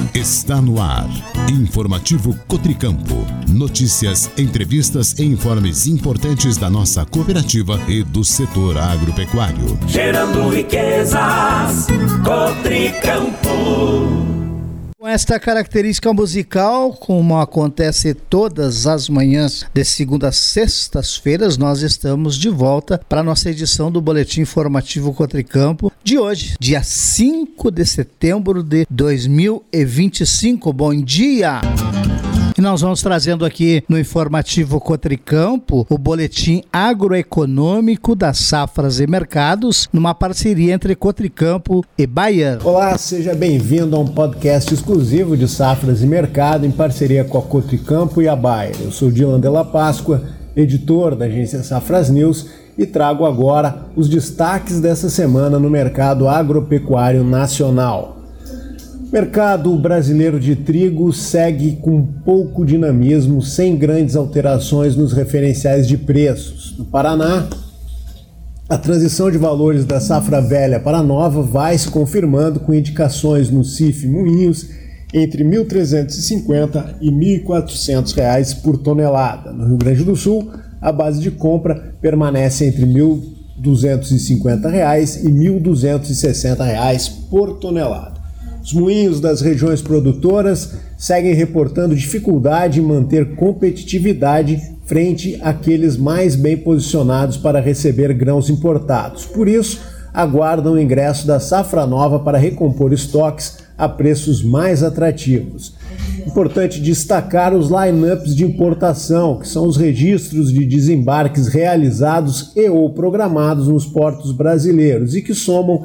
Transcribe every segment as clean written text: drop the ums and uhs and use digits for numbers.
Está no ar. Informativo Cotricampo. Notícias, entrevistas e informes importantes da nossa cooperativa e do setor agropecuário. Gerando riquezas, Cotricampo. Com esta característica musical, como acontece todas as manhãs de segunda a sextas-feiras, nós estamos de volta para a nossa edição do Boletim Informativo Cotricampo de hoje, dia 5 de setembro de 2025. Bom dia! E nós vamos trazendo aqui no Informativo Cotricampo o boletim agroeconômico das safras e mercados, numa parceria entre Cotricampo e Bayer. Olá, seja bem-vindo a um podcast exclusivo de safras e mercado em parceria com a Cotricampo e a Bayer. Eu sou Dylan Della Páscoa, editor da agência Safras News, e trago agora os destaques dessa semana no mercado agropecuário nacional. O mercado brasileiro de trigo segue com pouco dinamismo, sem grandes alterações nos referenciais de preços. No Paraná, a transição de valores da safra velha para a nova vai se confirmando com indicações no CIF Moinhos entre R$ 1.350 e R$ 1.400 por tonelada. No Rio Grande do Sul, a base de compra permanece entre R$ 1.250 e R$ 1.260 por tonelada. Os moinhos das regiões produtoras seguem reportando dificuldade em manter competitividade frente àqueles mais bem posicionados para receber grãos importados. Por isso, aguardam o ingresso da safra nova para recompor estoques a preços mais atrativos. Importante destacar os line-ups de importação, que são os registros de desembarques realizados e ou programados nos portos brasileiros e que somam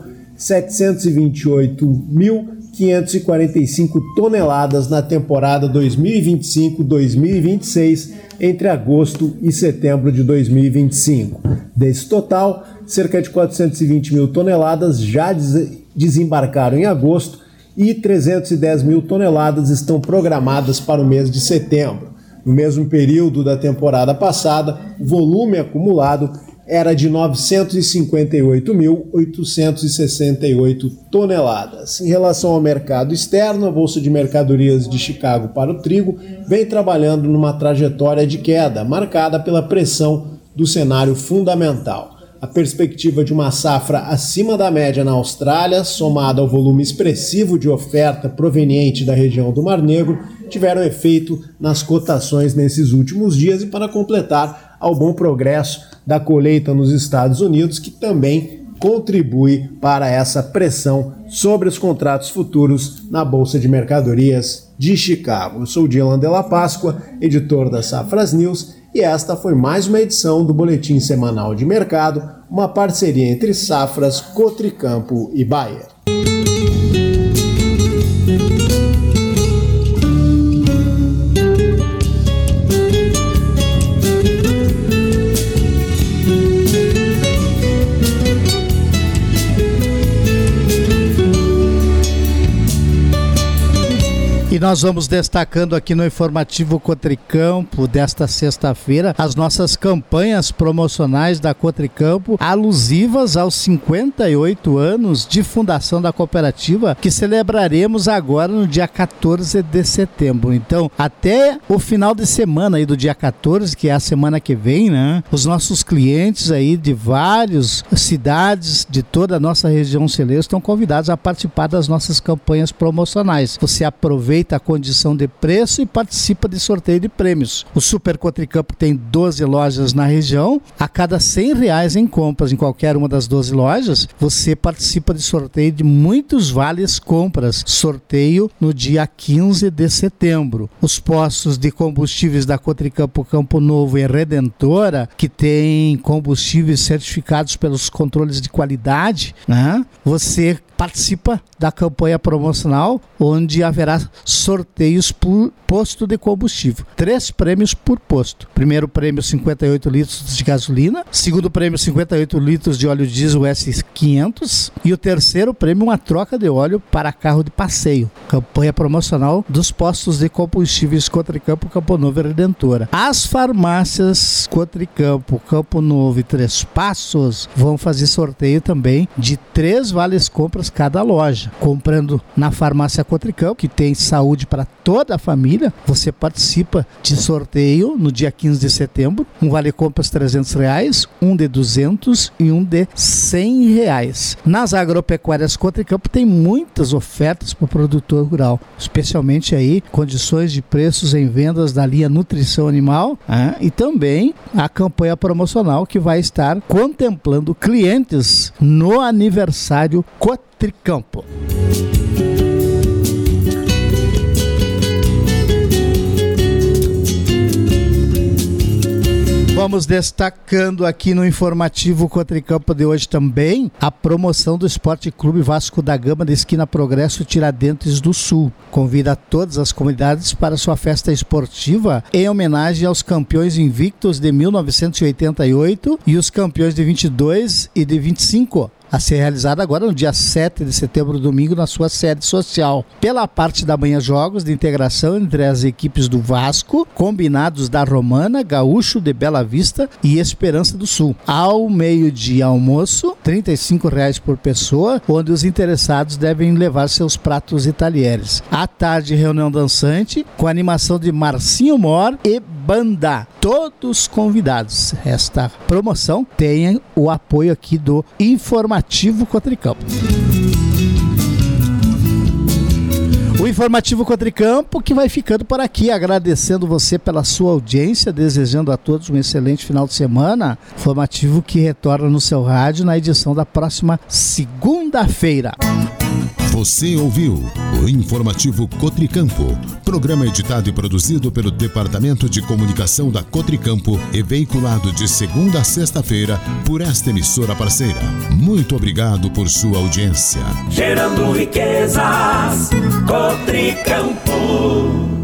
728.545 toneladas na temporada 2025-2026, entre agosto e setembro de 2025. Desse total, cerca de 420 mil toneladas já desembarcaram em agosto e 310 mil toneladas estão programadas para o mês de setembro. No mesmo período da temporada passada, o volume acumulado era de 958.868 toneladas. Em relação ao mercado externo, a Bolsa de Mercadorias de Chicago para o trigo vem trabalhando numa trajetória de queda, marcada pela pressão do cenário fundamental. A perspectiva de uma safra acima da média na Austrália, somada ao volume expressivo de oferta proveniente da região do Mar Negro, tiveram efeito nas cotações nesses últimos dias e para completar ao bom progresso da colheita nos Estados Unidos, que também contribui para essa pressão sobre os contratos futuros na Bolsa de Mercadorias de Chicago. Eu sou Dylan Della Páscoa, editor da Safras News, e esta foi mais uma edição do Boletim Semanal de Mercado, uma parceria entre Safras, Cotricampo e Bayer. E nós vamos destacando aqui no Informativo Cotricampo desta sexta-feira as nossas campanhas promocionais da Cotricampo alusivas aos 58 anos de fundação da cooperativa, que celebraremos agora no dia 14 de setembro. Então, até o final de semana aí do dia 14, que é a semana que vem, né? Os nossos clientes aí de várias cidades de toda a nossa região celeiro estão convidados a participar das nossas campanhas promocionais. Você aproveita a condição de preço e participa de sorteio de prêmios. O Super Cotricampo tem 12 lojas na região. A cada R$100 em compras em qualquer uma das 12 lojas, você participa de sorteio de muitos vales compras. Sorteio no dia 15 de setembro. Os postos de combustíveis da Cotricampo Campo Novo e Redentora, que tem combustíveis certificados pelos controles de qualidade, né? Você participa da campanha promocional, onde haverá sorteios por posto de combustível. 3 prêmios por posto. Primeiro prêmio, 58 litros de gasolina. Segundo prêmio, 58 litros de óleo diesel S500. E o terceiro prêmio, uma troca de óleo para carro de passeio. Campanha promocional dos postos de combustíveis Cotricampo, Campo Novo e Redentora. As farmácias Cotricampo, Campo Novo e Três Passos vão fazer sorteio também de 3 vales compras R$50 cada loja. Comprando na farmácia Cotricampo, que tem saúde para toda a família, você participa de sorteio no dia 15 de setembro, um vale compras R$300, um de R$200 e um de R$100. Nas agropecuárias Cotricampo tem muitas ofertas para o produtor rural, especialmente aí condições de preços em vendas da linha nutrição animal, e também a campanha promocional que vai estar contemplando clientes no aniversário Cotricampo. Vamos destacando aqui no informativo Cotricampo de hoje também a promoção do Esporte Clube Vasco da Gama da esquina Progresso Tiradentes do Sul. Convida todas as comunidades para sua festa esportiva em homenagem aos campeões invictos de 1988 e os campeões de 22 e de 25. A ser realizada agora no dia 7 de setembro, domingo, na sua sede social. Pela parte da manhã, jogos de integração entre as equipes do Vasco, Combinados da Romana, Gaúcho de Bela Vista e Esperança do Sul. Ao meio-dia, almoço, R$35 por pessoa, onde os interessados devem levar seus pratos e talheres. À tarde, reunião dançante, com animação de Marcinho Mor e banda. Todos convidados. Esta promoção tem o apoio aqui do Informativo Cotricampo. O Informativo Cotricampo que vai ficando por aqui, agradecendo você pela sua audiência, desejando a todos um excelente final de semana. Informativo que retorna no seu rádio na edição da próxima segunda-feira. Você ouviu o Informativo Cotricampo, programa editado e produzido pelo Departamento de Comunicação da Cotricampo e veiculado de segunda a sexta-feira por esta emissora parceira. Muito obrigado por sua audiência. Gerando riquezas, Cotricampo.